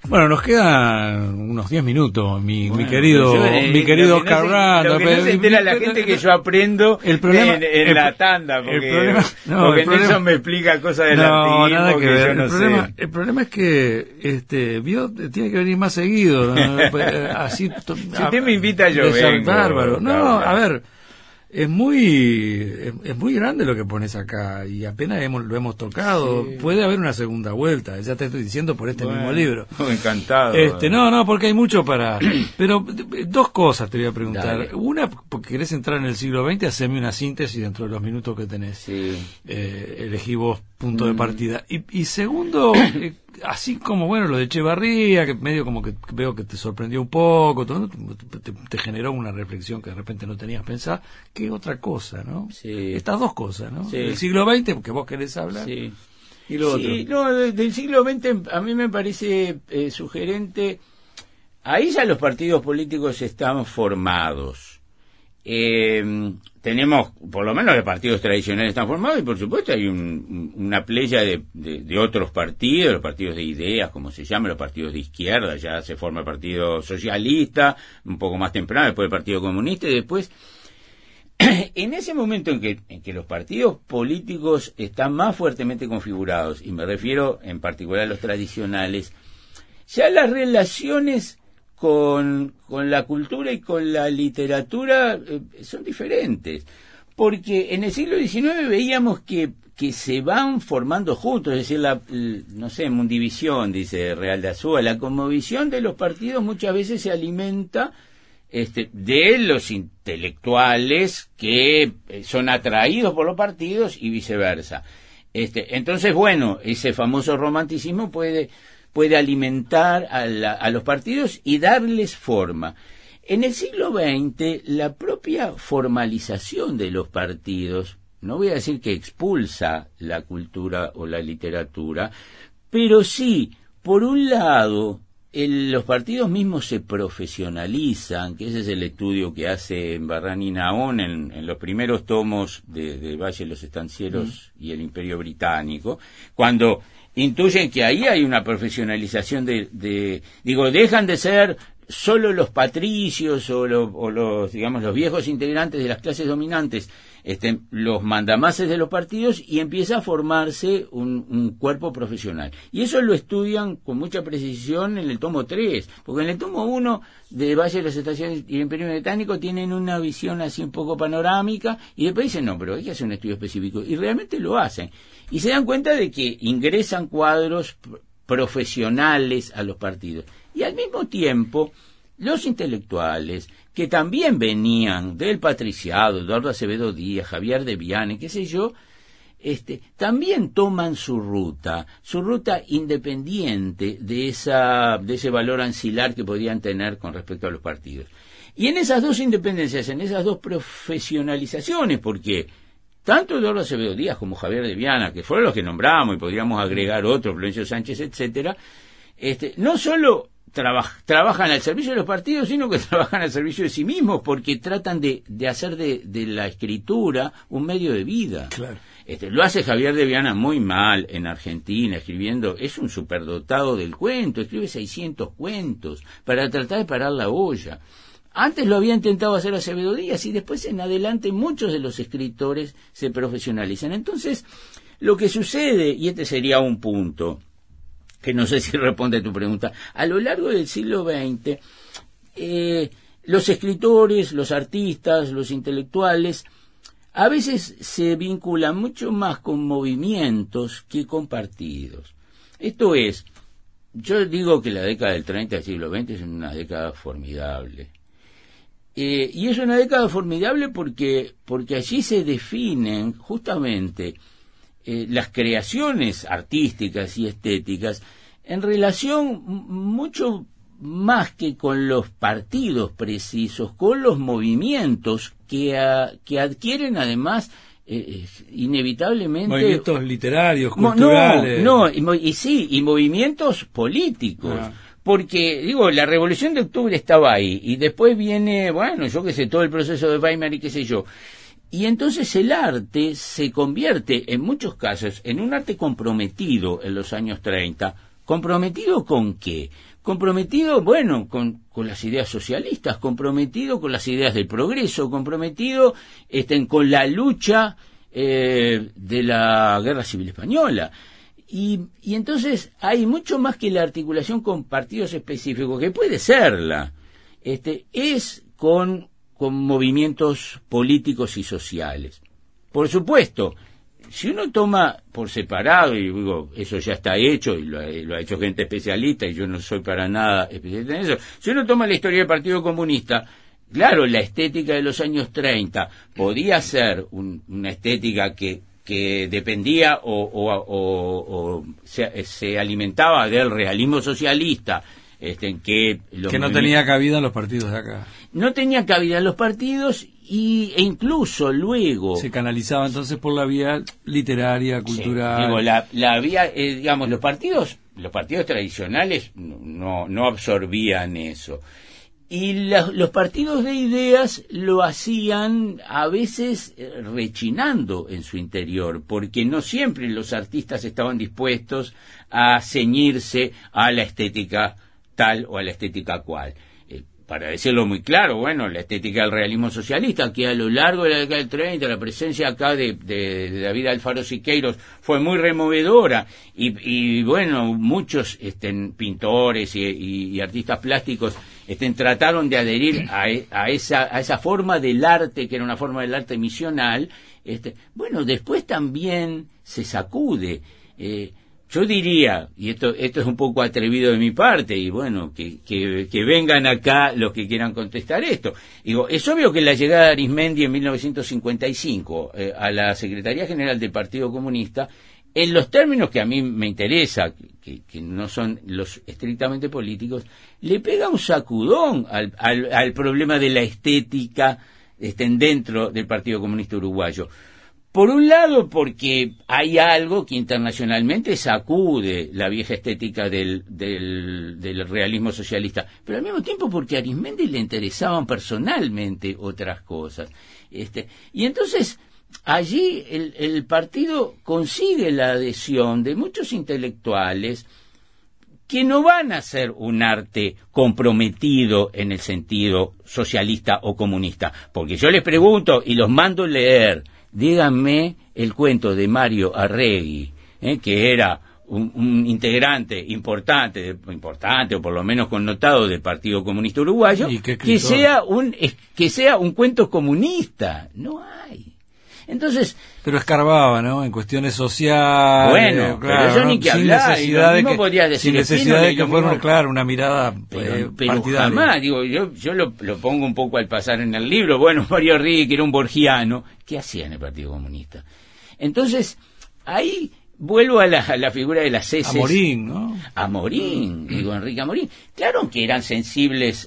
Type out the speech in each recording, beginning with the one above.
Bueno, nos quedan unos 10 minutos, mi querido Oscar Brandt. Lo que no se entera la gente que yo aprendo en la tanda, porque Nelson me explica cosas del artismo nada que ver. Yo no sé. El problema es que tiene que venir más seguido, ¿no? Así, si usted me invita, yo vengo. Bárbaro. No, a ver, es muy grande lo que pones acá y apenas lo hemos tocado. Sí. Puede haber una segunda vuelta, ya te estoy diciendo por mismo libro. Encantado. No, porque hay mucho para... Pero dos cosas te voy a preguntar. Dale. Una, porque querés entrar en el siglo XX, haceme una síntesis dentro de los minutos que tenés. Sí. Elegí vos punto de partida. Y segundo, así como, bueno, lo de Echevarría, que medio como que veo que te sorprendió un poco, todo, te generó una reflexión que de repente no tenías pensada, ¿qué otra cosa, no? Sí. Estas dos cosas, ¿no? Sí. El siglo XX, que vos querés hablar. Sí. Y lo otro. No, del siglo XX a mí me parece sugerente. Ahí ya los partidos políticos están formados. Tenemos, por lo menos los partidos tradicionales están formados y por supuesto hay una playa de otros partidos, los partidos de ideas, como se llaman, los partidos de izquierda, ya se forma el Partido Socialista, un poco más temprano, después el Partido Comunista y después... En ese momento en que los partidos políticos están más fuertemente configurados, y me refiero en particular a los tradicionales, ya las relaciones con la cultura y con la literatura son diferentes, porque en el siglo XIX veíamos que se van formando juntos, es decir, no sé, Mundivisión, dice Real de Azúa, la cosmovisión de los partidos muchas veces se alimenta de los intelectuales que son atraídos por los partidos y viceversa. Entonces, bueno, ese famoso romanticismo puede alimentar a los partidos y darles forma. En el siglo XX, la propia formalización de los partidos, no voy a decir que expulsa la cultura o la literatura, pero sí, por un lado, los partidos mismos se profesionalizan, que ese es el estudio que hace Barran y Nahon en los primeros tomos de Valle de los Estancieros y el Imperio Británico, cuando intuyen que ahí hay una profesionalización dejan de ser solo los patricios o los, digamos, los viejos integrantes de las clases dominantes, los mandamases de los partidos, y empieza a formarse un cuerpo profesional. Y eso lo estudian con mucha precisión en el tomo 3, porque en el tomo 1 de Valle de las Estaciones y el Imperio Británico tienen una visión así un poco panorámica, y después dicen, no, pero hay que hacer un estudio específico, y realmente lo hacen. Y se dan cuenta de que ingresan cuadros profesionales a los partidos. Y al mismo tiempo, los intelectuales, que también venían del patriciado, Eduardo Acevedo Díaz, Javier de Viane, qué sé yo, también toman su ruta independiente de ese valor ancilar que podían tener con respecto a los partidos. Y en esas dos independencias, en esas dos profesionalizaciones, porque tanto Eduardo Acevedo Díaz como Javier de Viana, que fueron los que nombramos, y podríamos agregar otros, Florencio Sánchez, etcétera, no solo trabajan al servicio de los partidos, sino que trabajan al servicio de sí mismos, porque tratan de hacer de la escritura un medio de vida. Claro. Lo hace Javier de Viana muy mal en Argentina, escribiendo, es un superdotado del cuento, escribe 600 cuentos para tratar de parar la olla. Antes lo había intentado hacer Acevedo Díaz y después en adelante muchos de los escritores se profesionalizan. Entonces, lo que sucede, y este sería un punto, que no sé si responde a tu pregunta, a lo largo del siglo XX, los escritores, los artistas, los intelectuales, a veces se vinculan mucho más con movimientos que con partidos. Esto es, yo digo que la década del 30 del siglo XX es una década formidable. Y es una década formidable porque allí se definen justamente las creaciones artísticas y estéticas en relación mucho más que con los partidos precisos, con los movimientos que adquieren además inevitablemente movimientos literarios, culturales, y movimientos políticos. Porque, digo, la Revolución de Octubre estaba ahí, y después viene, bueno, yo qué sé, todo el proceso de Weimar y qué sé yo. Y entonces el arte se convierte, en muchos casos, en un arte comprometido en los años 30. ¿Comprometido con qué? comprometido, bueno, con las ideas socialistas, comprometido con las ideas del progreso, comprometido con la lucha de la Guerra Civil Española. Y entonces hay mucho más que la articulación con partidos específicos, que puede serla, es con movimientos políticos y sociales. Por supuesto, si uno toma por separado, y digo, eso ya está hecho, y lo ha hecho gente especialista, y yo no soy para nada especialista en eso, si uno toma la historia del Partido Comunista, claro, la estética de los años 30 podía ser una estética que dependía o se alimentaba del realismo socialista, que no tenía cabida en los partidos de acá. No tenía cabida en los partidos e incluso luego se canalizaba entonces por la vía literaria, cultural. Sí, digo, la vía, digamos, los partidos tradicionales no absorbían eso. Y los partidos de ideas lo hacían a veces rechinando en su interior, porque no siempre los artistas estaban dispuestos a ceñirse a la estética tal o a la estética cual. Para decirlo muy claro, bueno, la estética del realismo socialista, que a lo largo de la década del 30, la presencia acá de David Alfaro Siqueiros fue muy removedora, y bueno, muchos pintores y artistas plásticos trataron de adherir a esa forma del arte, que era una forma del arte misional. Bueno, después también se sacude. Yo diría, y esto es un poco atrevido de mi parte, y bueno, que vengan acá los que quieran contestar esto. Digo, es obvio que la llegada de Arizmendi en 1955 a la Secretaría General del Partido Comunista, en los términos que a mí me interesa, que no son los estrictamente políticos, le pega un sacudón al problema de la estética dentro del Partido Comunista Uruguayo. Por un lado, porque hay algo que internacionalmente sacude la vieja estética del realismo socialista, pero al mismo tiempo porque a Arizmendi le interesaban personalmente otras cosas. Y entonces allí el partido consigue la adhesión de muchos intelectuales que no van a ser un arte comprometido en el sentido socialista o comunista, porque yo les pregunto y los mando leer. Díganme el cuento de Mario Arregui, que era un integrante importante o por lo menos connotado del Partido Comunista Uruguayo, que sea un cuento comunista. No hay. Entonces, pero escarbaba, ¿no? En cuestiones sociales. Bueno, claro, pero eso ni que hablar. Sin necesidad de que fuera, claro, una mirada pero partidaria. Jamás, digo, yo lo pongo un poco al pasar en el libro. Bueno, Mario Arregui, que era un borgiano, ¿qué hacía en el Partido Comunista? Entonces, ahí vuelvo a la figura de las heces. Amorín, ¿no? Amorín, digo, Enrique Amorín. Claro que eran sensibles,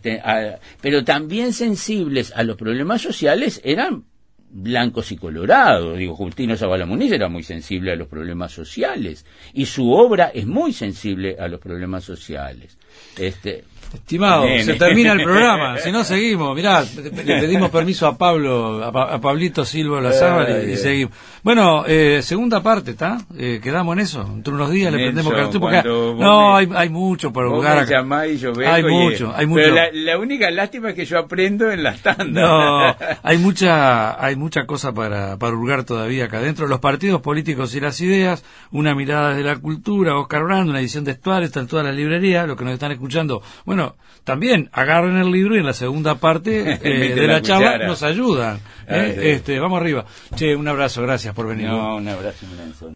pero también sensibles a los problemas sociales eran blancos y colorados. Digo, Justino Zavala Muniz era muy sensible a los problemas sociales y su obra es muy sensible a los problemas sociales. Estimado, se termina el programa, si no seguimos. Mirá, le pedimos permiso a Pablito Silva Lazábal y seguimos. Bueno, segunda parte, ¿está? Quedamos en eso. Entre unos días le prendemos cartucho porque no, hay mucho por jugar. Hay mucho. Pero la única lástima es que yo aprendo en las tandas. No, hay mucha cosa para hurgar todavía acá adentro. Los partidos políticos y las ideas, una mirada desde la cultura, Oscar Brand, una edición de Estuario, está en toda la librería, los que nos están escuchando. Bueno, también agarren el libro y en la segunda parte de la charla nos ayudan. Vamos arriba. Che, un abrazo, gracias por venir. No, un abrazo inmenso.